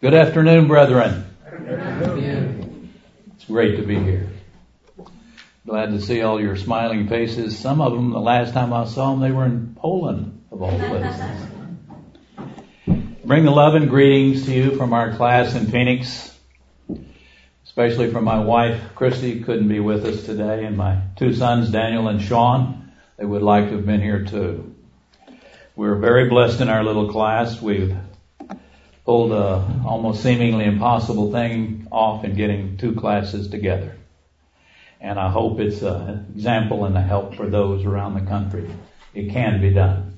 Good afternoon, brethren. Good afternoon. It's great to be here. Glad to see all your smiling faces. Some of them, the last time I saw them, they were in Poland, of all places. Bring the love and greetings to you from our class in Phoenix, especially from my wife, Christy, couldn't be with us today, and my two sons, Daniel and Sean. They would like to have been here too. We're very blessed in our little class. We've pulled a almost seemingly impossible thing off in getting two classes together. And I hope it's an example and a help for those around the country. It can be done.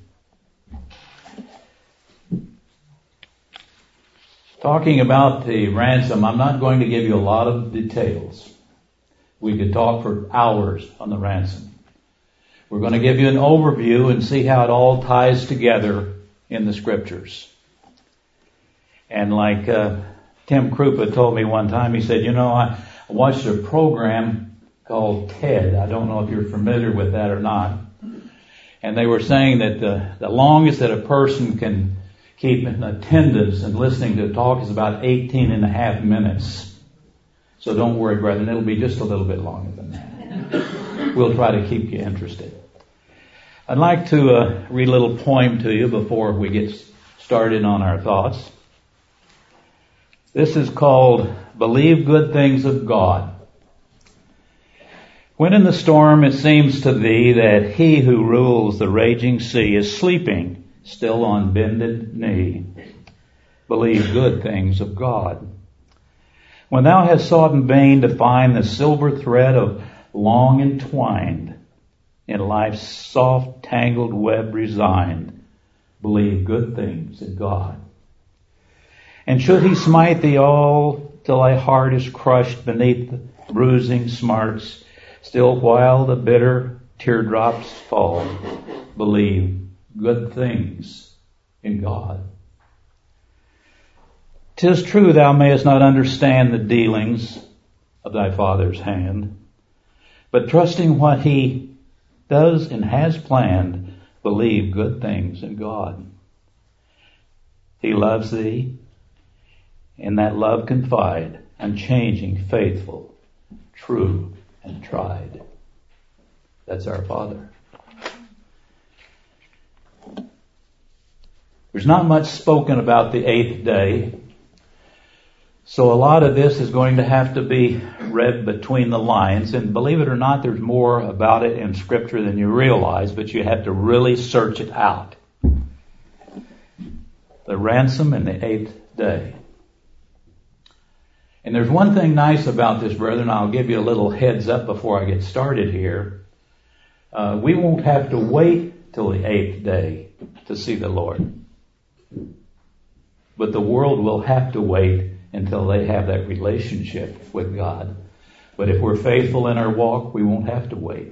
Talking about the ransom, I'm not going to give you a lot of details. We could talk for hours on the ransom. We're going to give you an overview and see how it all ties together in the scriptures. And like Tim Krupa told me one time, he said, I watched a program called TED. I don't know if you're familiar with that or not. And they were saying that the longest that a person can keep in attendance and listening to a talk is about 18 and a half minutes. So don't worry, brethren, it'll be just a little bit longer than that. We'll try to keep you interested. I'd like to read a little poem to you before we get started on our thoughts. This is called Believe Good Things of God. When in the storm it seems to thee that he who rules the raging sea is sleeping still on bended knee, believe good things of God. When thou hast sought in vain to find the silver thread of long entwined, in life's soft tangled web resigned, believe good things in God. And should he smite thee all till thy heart is crushed beneath the bruising smarts, still while the bitter teardrops fall, believe good things in God. 'Tis true thou mayest not understand the dealings of thy Father's hand, but trusting what he does and has planned, believe good things in God. He loves thee. In that love confide, unchanging, faithful, true, and tried. That's our Father. There's not much spoken about the eighth day, so a lot of this is going to have to be read between the lines, and believe it or not, there's more about it in Scripture than you realize, but you have to really search it out. The ransom and the eighth day. And there's one thing nice about this, brethren. I'll give you a little heads up before I get started here. We won't have to wait till the eighth day to see the Lord. But the world will have to wait until they have that relationship with God. But if we're faithful in our walk, we won't have to wait.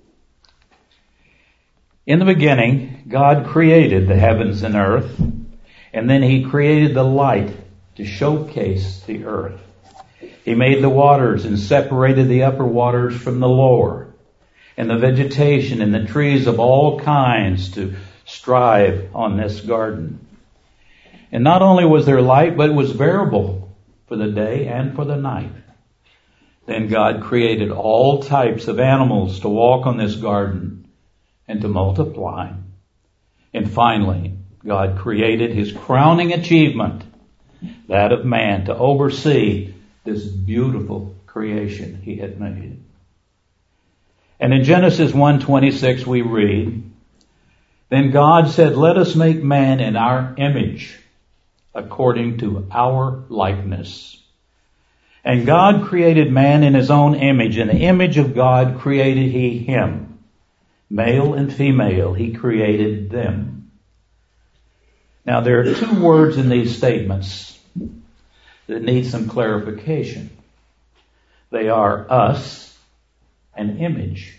In the beginning, God created the heavens and earth, and then He created the light to showcase the earth. He made the waters and separated the upper waters from the lower, and the vegetation and the trees of all kinds to strive on this garden. And not only was there light, but it was variable for the day and for the night. Then God created all types of animals to walk on this garden and to multiply. And finally, God created His crowning achievement, that of man, to oversee this beautiful creation He had made. And in Genesis 1:26 we read, Then God said, Let us make man in our image, according to our likeness. And God created man in His own image. In the image of God created He him. Male and female He created them. Now there are two words in these statements that need some clarification. They are us and image.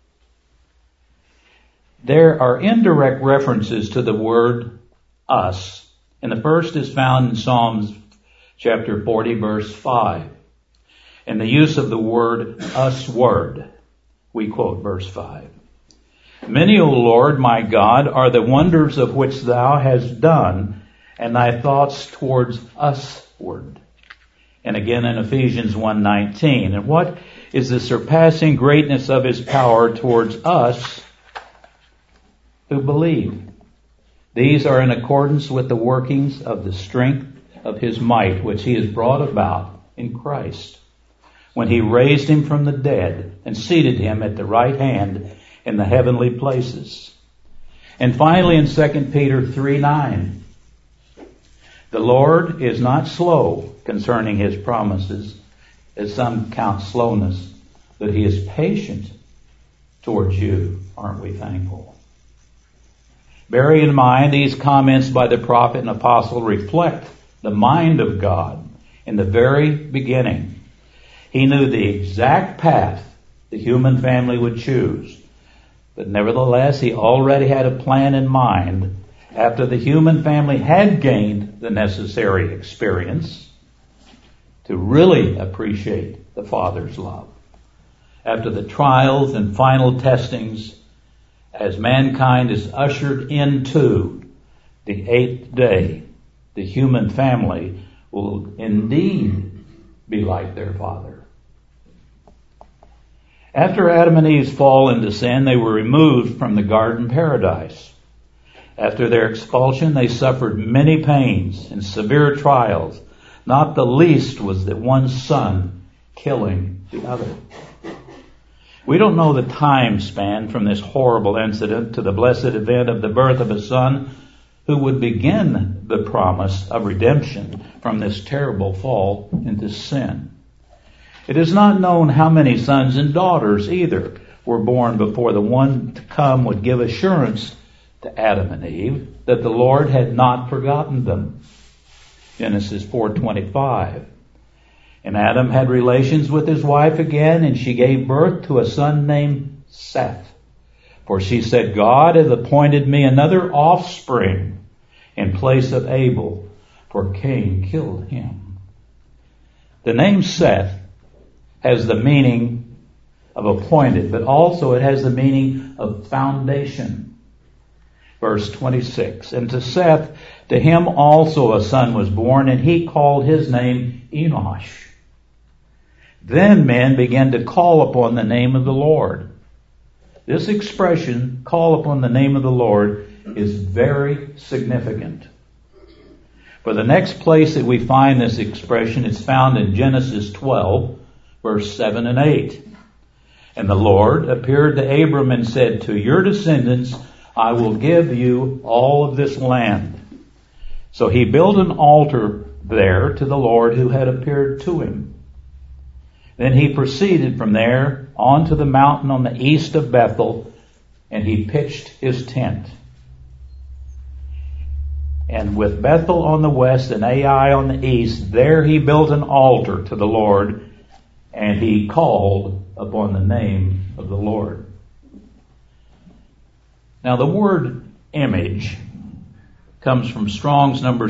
There are indirect references to the word us, and the first is found in Psalms chapter 40, verse 5. And the use of the word usward, we quote verse 5. Many, O Lord, my God, are the wonders of which thou hast done, and thy thoughts towards usward. And again in Ephesians 1:19. And what is the surpassing greatness of his power towards us who believe? These are in accordance with the workings of the strength of his might, which he has brought about in Christ, when he raised him from the dead and seated him at the right hand in the heavenly places. And finally in 2 Peter 3:9, the Lord is not slow concerning his promises, as some count slowness, but he is patient towards you. Aren't we thankful? Bear in mind, these comments by the prophet and apostle reflect the mind of God in the very beginning. He knew the exact path the human family would choose, but nevertheless, he already had a plan in mind after the human family had gained the necessary experience to really appreciate the Father's love. After the trials and final testings, as mankind is ushered into the 8th day, the human family will indeed be like their Father. After Adam and Eve's fall into sin, they were removed from the garden paradise. After their expulsion, they suffered many pains and severe trials. Not the least was that one son killing the other. We don't know the time span from this horrible incident to the blessed event of the birth of a son who would begin the promise of redemption from this terrible fall into sin. It is not known how many sons and daughters either were born before the one to come would give assurance to Adam and Eve that the Lord had not forgotten them. Genesis 4:25. And Adam had relations with his wife again, and she gave birth to a son named Seth. For she said, God has appointed me another offspring in place of Abel, for Cain killed him. The name Seth has the meaning of appointed, but also it has the meaning of foundation. Verse 26, and to Seth, to him also a son was born, and he called his name Enosh. Then men began to call upon the name of the Lord. This expression, call upon the name of the Lord, is very significant. For the next place that we find this expression is found in Genesis 12, verse 7 and 8. And the Lord appeared to Abram and said, to your descendants I will give you all of this land. So he built an altar there to the Lord who had appeared to him. Then he proceeded from there on to the mountain on the east of Bethel, and he pitched his tent. And with Bethel on the west and Ai on the east, there he built an altar to the Lord, and he called upon the name of the Lord. Now the word image comes from Strong's number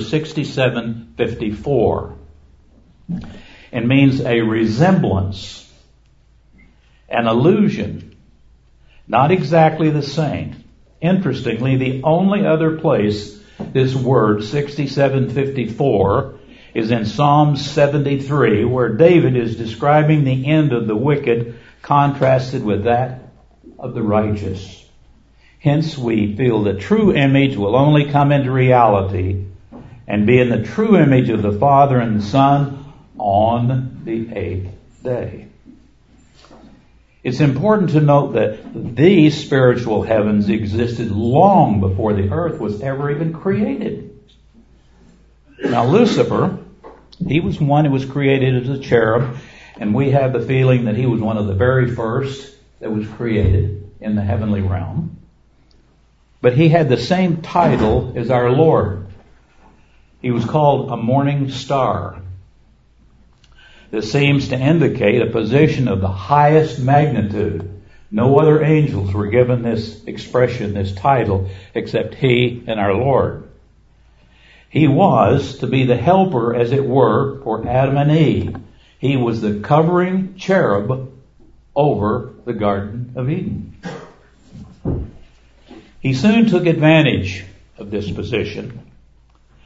6754 and means a resemblance, an illusion, not exactly the same. Interestingly, the only other place this word 6754 is in Psalm 73, where David is describing the end of the wicked contrasted with that of the righteous. Hence we feel the true image will only come into reality and be in the true image of the Father and the Son on the 8th day. It's important to note that these spiritual heavens existed long before the earth was ever even created. Now Lucifer, he was one who was created as a cherub, and we have the feeling that he was one of the very first that was created in the heavenly realm. But he had the same title as our Lord. He was called a morning star. This seems to indicate a position of the highest magnitude. No other angels were given this expression, this title, except he and our Lord. He was to be the helper, as it were, for Adam and Eve. He was the covering cherub over the Garden of Eden. He soon took advantage of this position.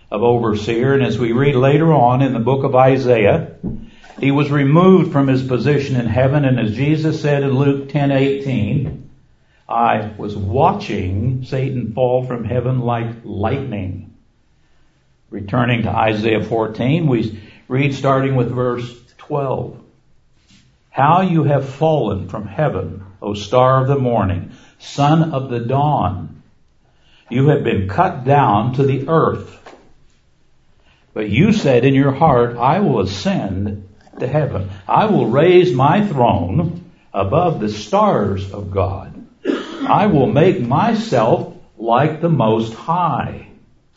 of overseer. And as we read later on in the book of Isaiah, he was removed from his position in heaven. And as Jesus said in Luke 10:18, I was watching Satan fall from heaven like lightning. Returning to Isaiah 14, we read starting with verse 12. How you have fallen from heaven, O star of the morning, son of the dawn. You have been cut down to the earth. But you said in your heart, I will ascend to heaven. I will raise my throne above the stars of God. I will make myself like the Most High.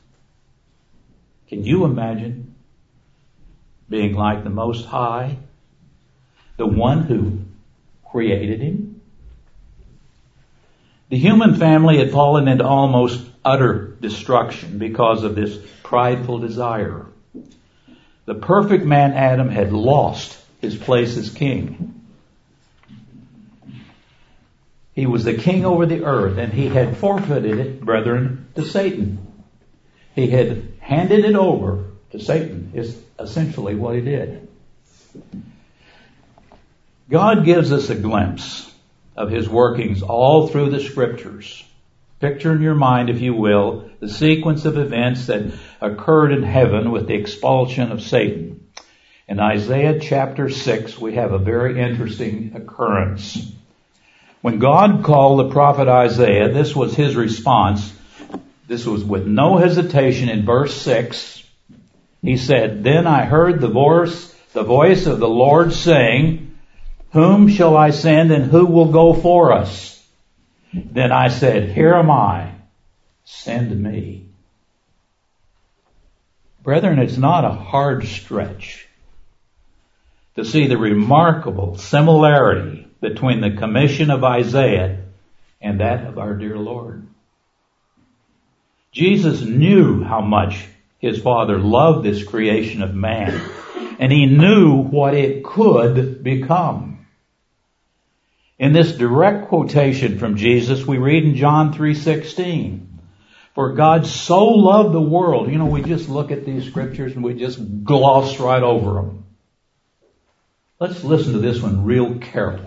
Can you imagine being like the Most High? The one who created him? The human family had fallen into almost utter destruction because of this prideful desire. The perfect man Adam had lost his place as king. He was the king over the earth, and he had forfeited it, brethren, to Satan. He had handed it over to Satan, is essentially what he did. God gives us a glimpse of his workings all through the scriptures. Picture in your mind, if you will, the sequence of events that occurred in heaven with the expulsion of Satan. In Isaiah chapter 6, we have a very interesting occurrence. When God called the prophet Isaiah, this was his response. This was with no hesitation in verse 6. He said, Then I heard the voice of the Lord saying, Whom shall I send and who will go for us? Then I said, Here am I, send me. Brethren, it's not a hard stretch to see the remarkable similarity between the commission of Isaiah and that of our dear Lord. Jesus knew how much his Father loved this creation of man, and he knew what it could become. In this direct quotation from Jesus, we read in John 3:16, For God so loved the world. You know, we just look at these scriptures and we just gloss right over them. Let's listen to this one real careful.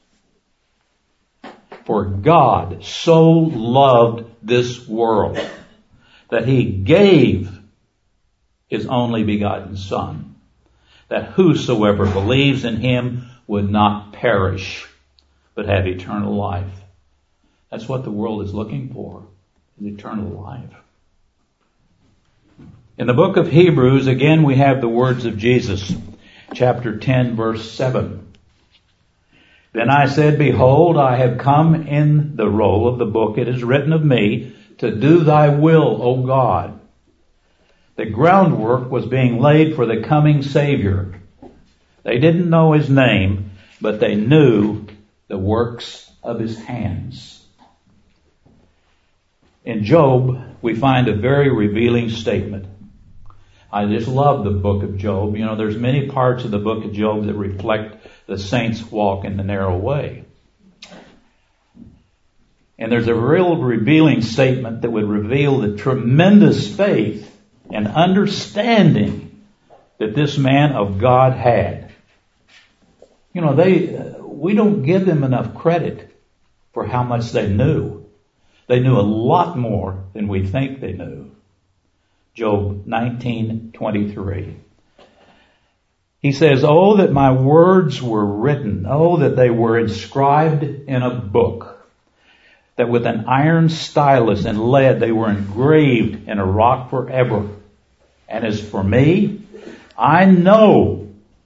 For God so loved this world that he gave his only begotten Son, that whosoever believes in him would not perish, but have eternal life. That's what the world is looking for, is eternal life. In the book of Hebrews, again, we have the words of Jesus, chapter 10, verse 7. Then I said, Behold, I have come in the roll of the book. It is written of me to do thy will, O God. The groundwork was being laid for the coming Savior. They didn't know his name, but they knew the works of his hands. In Job, we find a very revealing statement. I just love the book of Job. You know, there's many parts of the book of Job that reflect the saints' walk in the narrow way. And there's a real revealing statement that would reveal the tremendous faith and understanding that this man of God had. You know, we don't give them enough credit for how much they knew. They knew a lot more than we think they knew. Job 19:23. He says, Oh, that my words were written. Oh, that they were inscribed in a book. That with an iron stylus and lead they were engraved in a rock forever. And as for me, I know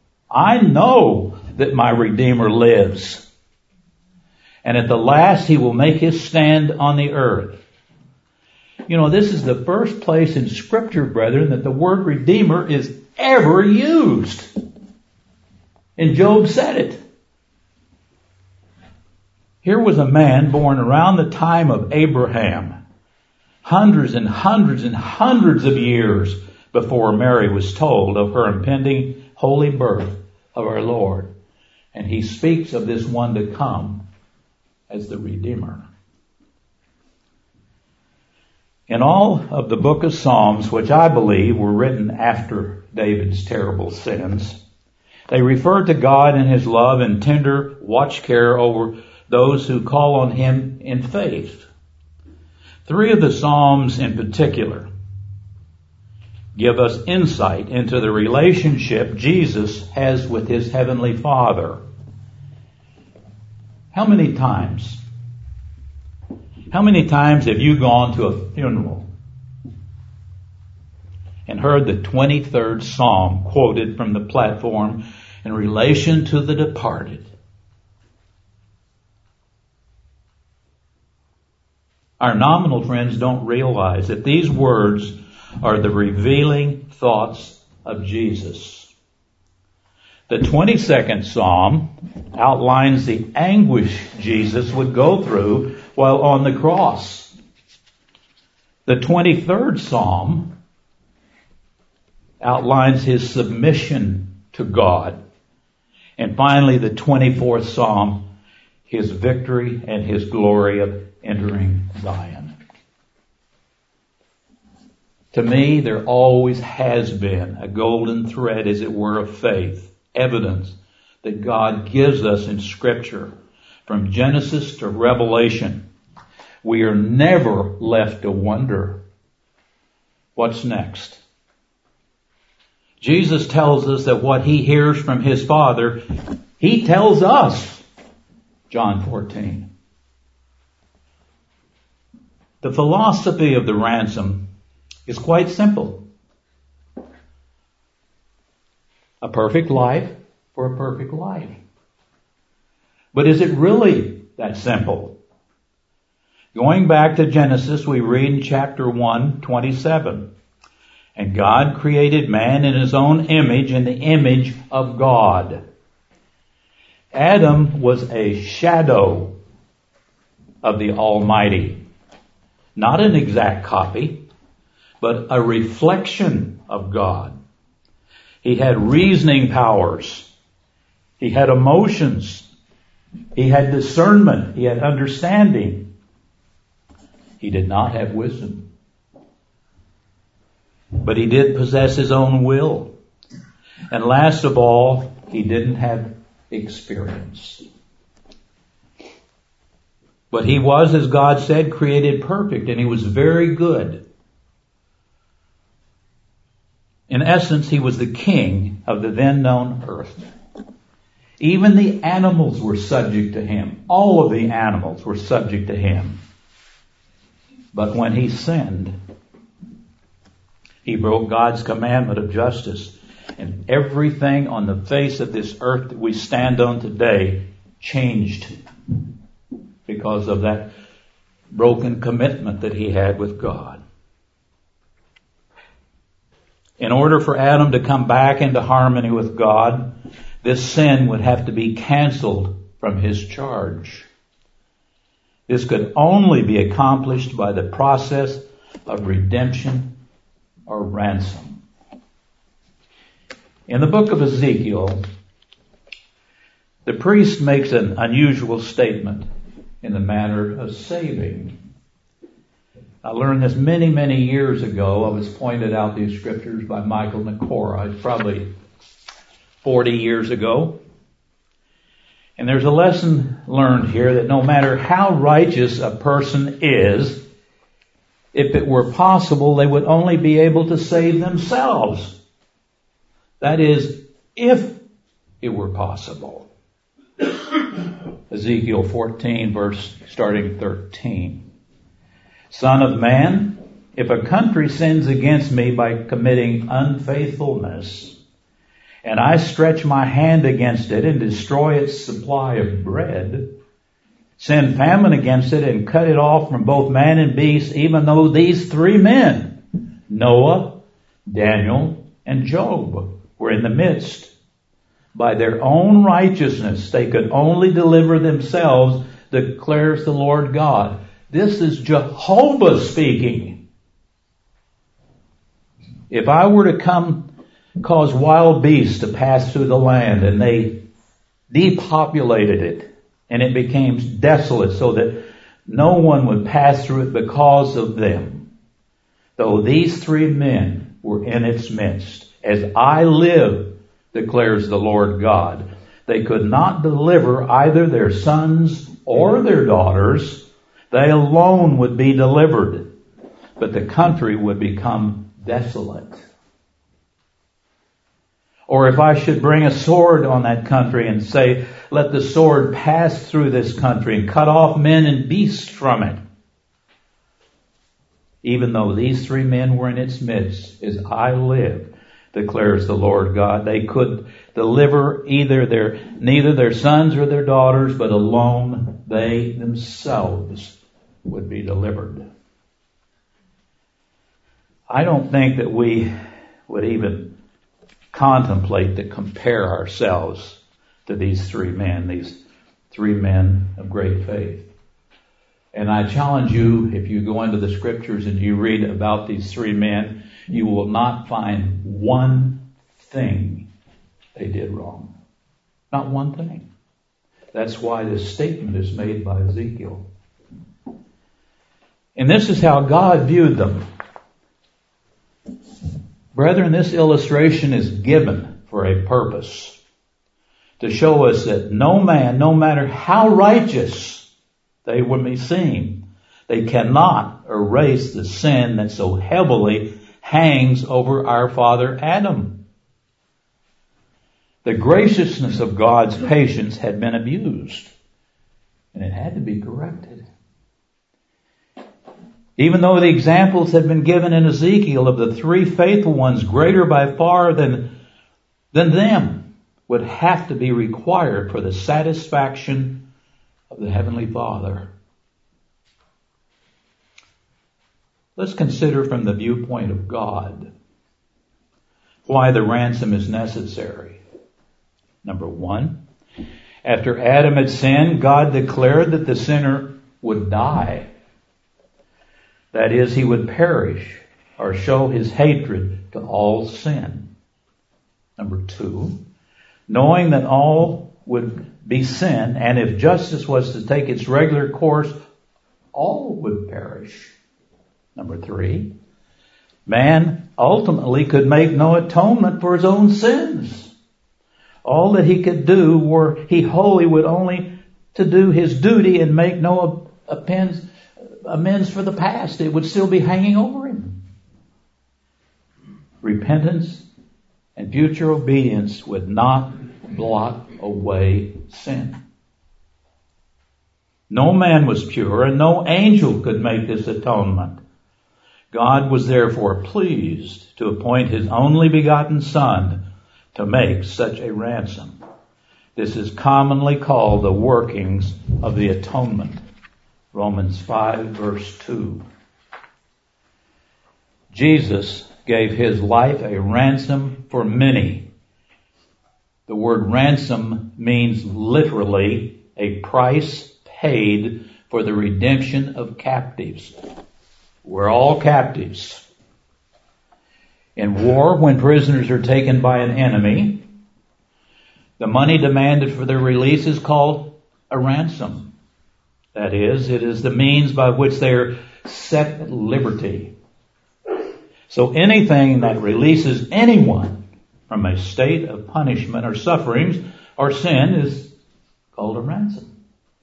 that my Redeemer lives. And at the last he will make his stand on the earth. You know, this is the first place in Scripture, brethren, that the word Redeemer is ever used. And Job said it. Here was a man born around the time of Abraham, hundreds and hundreds and hundreds of years before Mary was told of her impending holy birth of our Lord. And he speaks of this one to come as the Redeemer. In all of the book of Psalms, which I believe were written after David's terrible sins, they refer to God and His love and tender watch care over those who call on Him in faith. 3 of the Psalms in particular give us insight into the relationship Jesus has with His Heavenly Father. How many times have you gone to a funeral and heard the 23rd Psalm quoted from the platform in relation to the departed? Our nominal friends don't realize that these words are the revealing thoughts of Jesus. The 22nd Psalm outlines the anguish Jesus would go through while on the cross. The 23rd Psalm outlines His submission to God. And finally, the 24th Psalm, His victory and His glory of entering Zion. To me, there always has been a golden thread, as it were, of faith, evidence that God gives us in Scripture. From Genesis to Revelation, we are never left to wonder, what's next? Jesus tells us that what He hears from His Father, He tells us. John 14. The philosophy of the ransom is quite simple. A perfect life for a perfect life. But is it really that simple? Going back to Genesis, we read in chapter 1:27. And God created man in His own image, in the image of God. Adam was a shadow of the Almighty. Not an exact copy, but a reflection of God. He had reasoning powers. He had emotions. He had discernment. He had understanding. He did not have wisdom. But he did possess his own will. And last of all, he didn't have experience. But he was, as God said, created perfect, and he was very good. In essence, he was the king of the then known earth. Even the animals were subject to him. All of the animals were subject to him. But when he sinned, he broke God's commandment of justice. And everything on the face of this earth that we stand on today changed because of that broken commitment that he had with God. In order for Adam to come back into harmony with God, this sin would have to be canceled from his charge. This could only be accomplished by the process of redemption or ransom. In the book of Ezekiel, the priest makes an unusual statement in the matter of saving. I learned this many, many years ago. I was pointed out these scriptures by Michael Nakora. It's probably 40 years ago. And there's a lesson learned here that no matter how righteous a person is, if it were possible, they would only be able to save themselves. That is, if it were possible. Ezekiel 14, verse starting 13. Son of man, if a country sins against me by committing unfaithfulness, and I stretch my hand against it and destroy its supply of bread, send famine against it and cut it off from both man and beast, even though these three men, Noah, Daniel, and Job, were in the midst. By their own righteousness, they could only deliver themselves, declares the Lord God. This is Jehovah speaking. If I were to cause wild beasts to pass through the land and they depopulated it and it became desolate so that no one would pass through it because of them, though these 3 men were in its midst. As I live, declares the Lord God, they could not deliver either their sons or their daughters. They alone would be delivered, but the country would become desolate. Or if I should bring a sword on that country and say, let the sword pass through this country and cut off men and beasts from it. Even though these 3 men were in its midst, as I live, declares the Lord God, they could deliver neither their sons or their daughters, but alone they themselves would be delivered. I don't think that we would even contemplate to compare ourselves to these 3 men of great faith. And I challenge you, if you go into the scriptures and you read about these 3 men, you will not find one thing they did wrong. Not one thing. That's why this statement is made by Ezekiel. And this is how God viewed them. Brethren, this illustration is given for a purpose. To show us that no man, no matter how righteous they would be seen, they cannot erase the sin that so heavily hangs over our father Adam. The graciousness of God's patience had been abused, and it had to be corrected. Even though the examples had been given in Ezekiel of the 3 faithful ones, greater by far than them, would have to be required for the satisfaction of the Heavenly Father. Let's consider from the viewpoint of God why the ransom is necessary. Number 1, after Adam had sinned, God declared that the sinner would die. That is, he would perish or show his hatred to all sin. Number 2, knowing that all would be sin, and if justice was to take its regular course, all would perish. Number 3, man ultimately could make no atonement for his own sins. All that he could do were he wholly would only to do his duty and make no amends for the past. It would still be hanging over him. Repentance and future obedience would not blot away sin. No man was pure, and no angel could make this atonement. God was therefore pleased to appoint his only begotten Son to make such a ransom. This is commonly called the workings of the atonement. Romans 5 verse 2. Jesus gave his life a ransom for many. The word ransom means literally a price paid for the redemption of captives. We're all captives. In war, when prisoners are taken by an enemy, the money demanded for their release is called a ransom. That is, it is the means by which they are set at liberty. So anything that releases anyone from a state of punishment or sufferings or sin is called a ransom.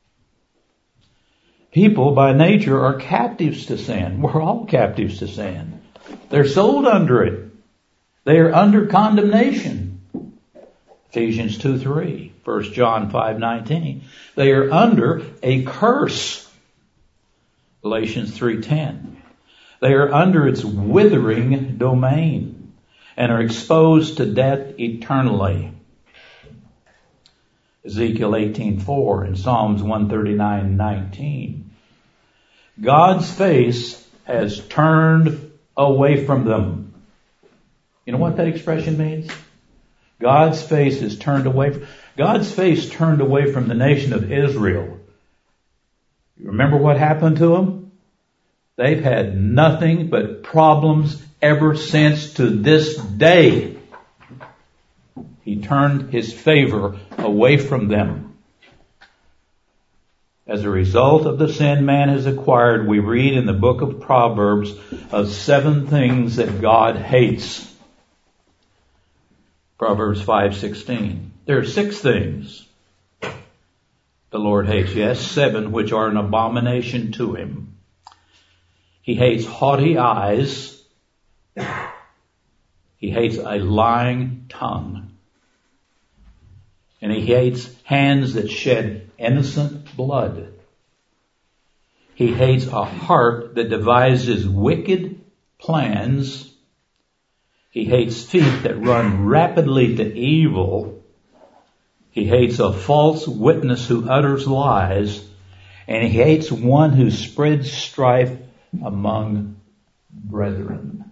People by nature are captives to sin. We're all captives to sin. They're sold under it. They are under condemnation. Ephesians 2:3, 1 John 5:19. They are under a curse. Galatians 3:10. They are under its withering domain and are exposed to death eternally. Ezekiel 18:4 and Psalms 139:19. God's face has turned away from them. You know what that expression means? God's face is turned away. God's face turned away from the nation of Israel. You remember what happened to them? They've had nothing but problems ever since to this day. He turned his favor away from them. As a result of the sin man has acquired, we read in the book of Proverbs of 7 things that God hates. Proverbs 5:16. There are 6 things the Lord hates. Yes, 7 which are an abomination to him. He hates haughty eyes. He hates a lying tongue. And he hates hands that shed innocent blood. He hates a heart that devises wicked plans. He hates feet that run rapidly to evil. He hates a false witness who utters lies. And he hates one who spreads strife among brethren.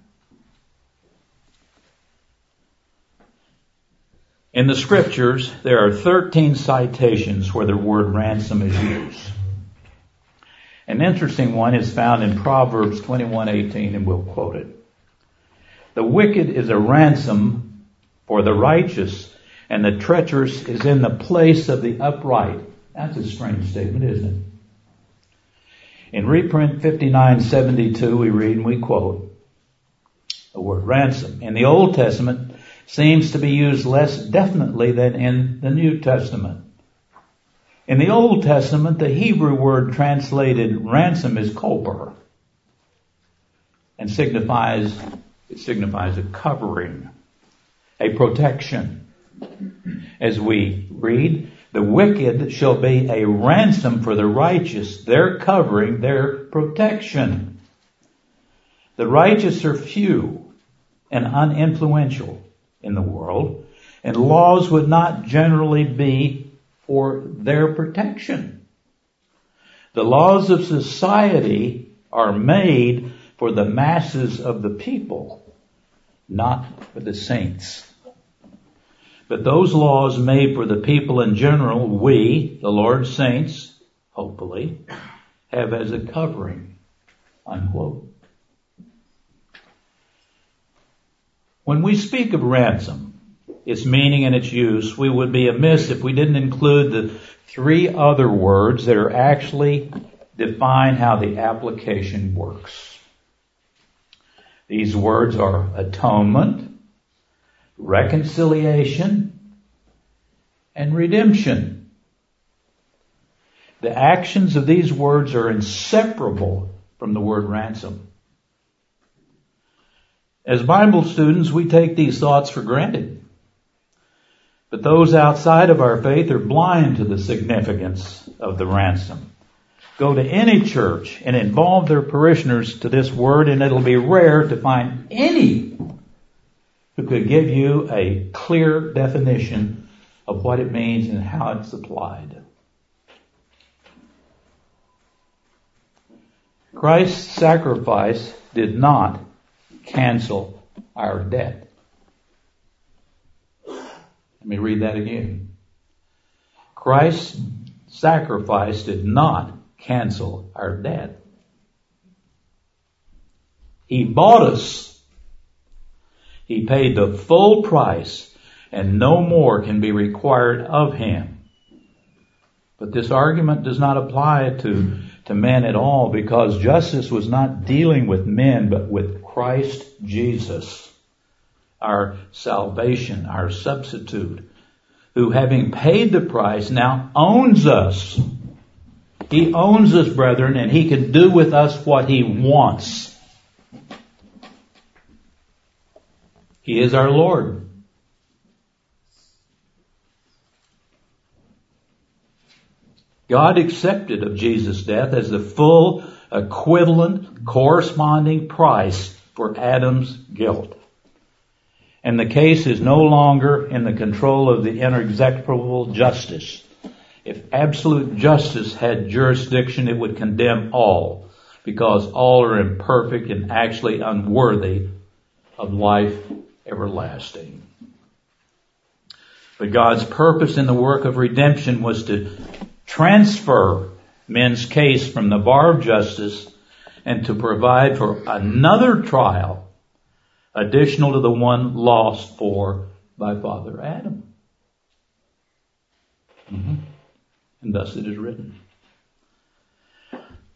In the scriptures, there are 13 citations where the word ransom is used. An interesting one is found in Proverbs 21:18, and we'll quote it. The wicked is a ransom for the righteous, and the treacherous is in the place of the upright. That's a strange statement, isn't it? In reprint 5972, we read and we quote the word ransom. In the Old Testament, seems to be used less definitely than in the New Testament. In the Old Testament, the Hebrew word translated ransom is koper, and signifies a covering, a protection. As we read, the wicked shall be a ransom for the righteous, their covering, their protection. The righteous are few and uninfluential in the world, and laws would not generally be for their protection. The laws of society are made for the masses of the people, not for the saints. But those laws made for the people in general, we, the Lord's saints, hopefully, have as a covering, unquote. When we speak of ransom, its meaning and its use, we would be amiss if we didn't include the 3 other words that are actually define how the application works. These words are atonement, reconciliation, and redemption. The actions of these words are inseparable from the word ransom. As Bible students, we take these thoughts for granted. But those outside of our faith are blind to the significance of the ransom. Go to any church and involve their parishioners to this word, and it'll be rare to find any who could give you a clear definition of what it means and how it's applied. Christ's sacrifice did not cancel our debt. Let me read that again. Christ's sacrifice did not cancel our debt. He bought us. He paid the full price, and no more can be required of him. But this argument does not apply to men at all, because justice was not dealing with men, but with Christ Jesus, our salvation, our substitute, who, having paid the price, now owns us. He owns us, brethren, and he can do with us what he wants. He is our Lord. God accepted of Jesus' death as the full, equivalent, corresponding price for Adam's guilt. And the case is no longer in the control of the inexecutive justice. If absolute justice had jurisdiction, it would condemn all, because all are imperfect and actually unworthy of life everlasting. But God's purpose in the work of redemption was to transfer men's case from the bar of justice and to provide for another trial additional to the one lost for by Father Adam. And thus it is written,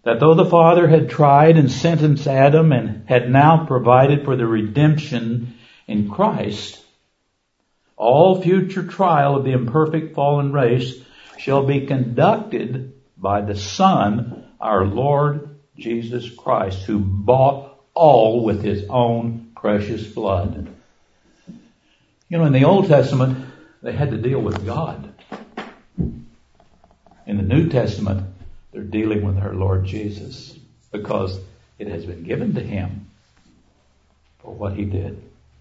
that though the Father had tried and sentenced Adam and had now provided for the redemption in Christ, all future trial of the imperfect fallen race shall be conducted by the Son, our Lord Jesus Christ, who bought all with His own precious blood. You know, in the Old Testament, they had to deal with God. In the New Testament, they're dealing with our Lord Jesus because it has been given to Him for what He did.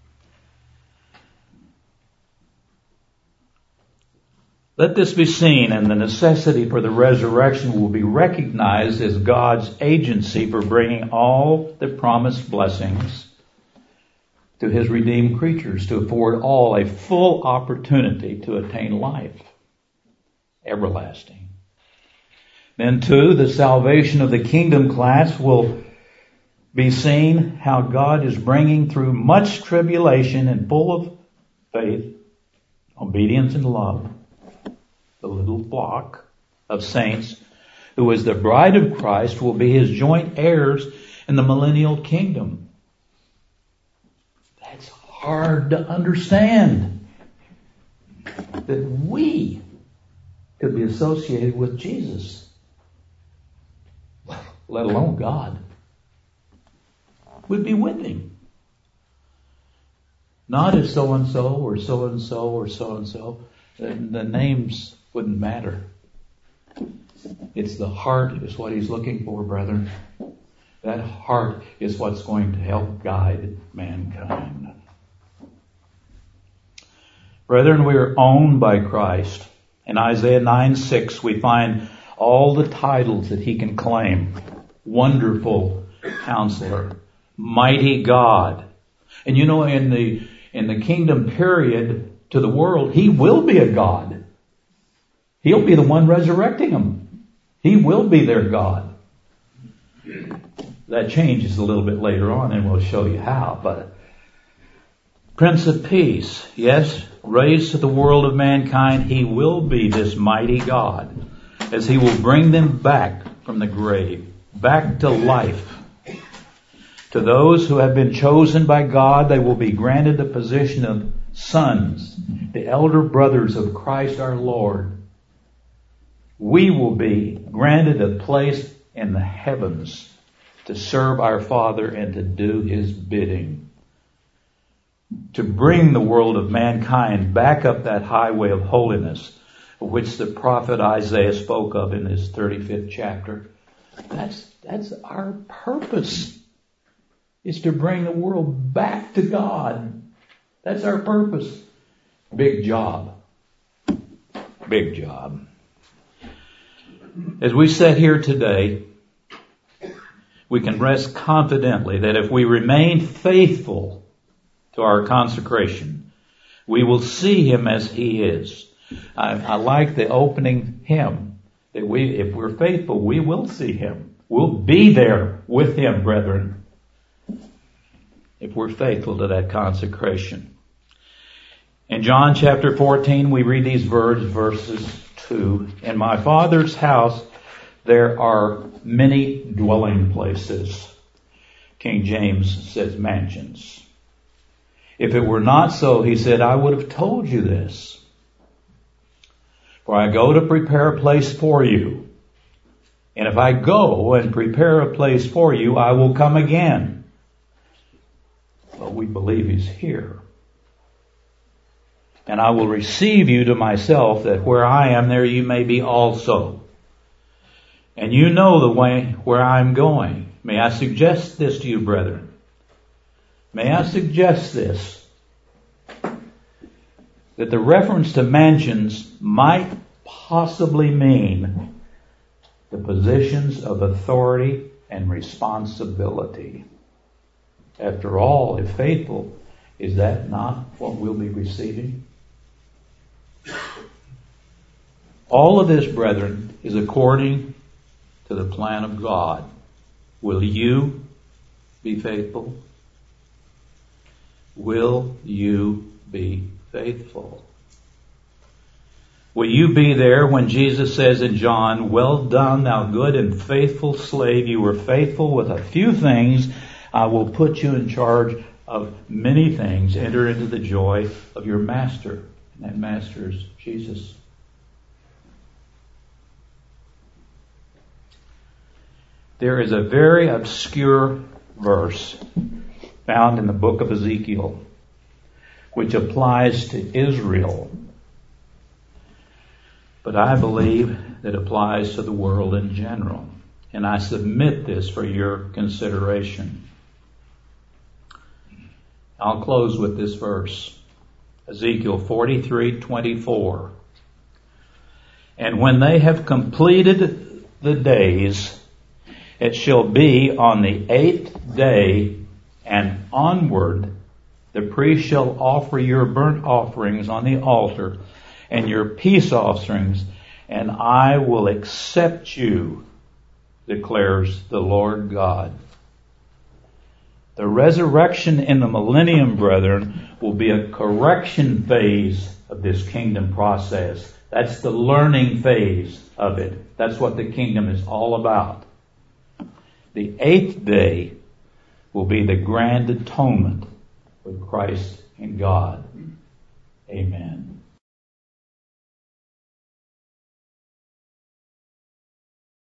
Let this be seen, and the necessity for the resurrection will be recognized as God's agency for bringing all the promised blessings to His redeemed creatures, to afford all a full opportunity to attain life everlasting. Then too, the salvation of the kingdom class will be seen how God is bringing through much tribulation and full of faith, obedience and love, the little flock of saints who as the bride of Christ will be His joint heirs in the millennial kingdom. That's hard to understand, that we could be associated with Jesus, let alone God. We'd be with Him. Not as so-and-so or so-and-so or so-and-so. The names wouldn't matter. It's the heart is what He's looking for, brethren. That heart is what's going to help guide mankind. Brethren, we are owned by Christ. In Isaiah 9:6, we find all the titles that He can claim. Wonderful Counselor, Mighty God. And you know, in the kingdom period to the world, He will be a God. He'll be the one resurrecting them. He will be their God. That changes a little bit later on, and we'll show you how. But Prince of Peace, yes, raised to the world of mankind, He will be this mighty God, as He will bring them back from the grave, back to life. To those who have been chosen by God, they will be granted the position of sons, the elder brothers of Christ our Lord. We will be granted a place in the heavens to serve our Father and to do His bidding. To bring the world of mankind back up that highway of holiness, which the prophet Isaiah spoke of in his 35th chapter. That's our purpose, is to bring the world back to God. That's our purpose. Big job. Big job. As we sit here today, we can rest confidently that if we remain faithful to our consecration, we will see Him as He is. I like the opening hymn, that if we're faithful, we will see Him. We'll be there with Him, brethren, if we're faithful to that consecration. In John chapter 14, we read these verses 2. In my Father's house there are many dwelling places. King James says mansions. If it were not so, He said, I would have told you this. For I go to prepare a place for you. And if I go and prepare a place for you, I will come again. But we believe He's here. And I will receive you to myself, that where I am, there you may be also. And you know the way where I'm going. May I suggest this to you, brethren? May I suggest this? That the reference to mansions might possibly mean the positions of authority and responsibility. After all, if faithful, is that not what we'll be receiving? All of this, brethren, is according to the plan of God. Will you be faithful? Will you be faithful? Will you be there when Jesus says in John, "Well done, thou good and faithful slave. You were faithful with a few things. I will put you in charge of many things. Enter into the joy of your master." And that master is Jesus. There is a very obscure verse found in the book of Ezekiel, which applies to Israel, but I believe that applies to the world in general. And I submit this for your consideration. I'll close with this verse. Ezekiel 43:24. "And when they have completed the days, it shall be on the 8th day and onward, the priest shall offer your burnt offerings on the altar and your peace offerings, and I will accept you, declares the Lord God." The resurrection in the millennium, brethren, will be a correction phase of this kingdom process. That's the learning phase of it. That's what the kingdom is all about. The 8th day will be the grand atonement with Christ and God. Amen.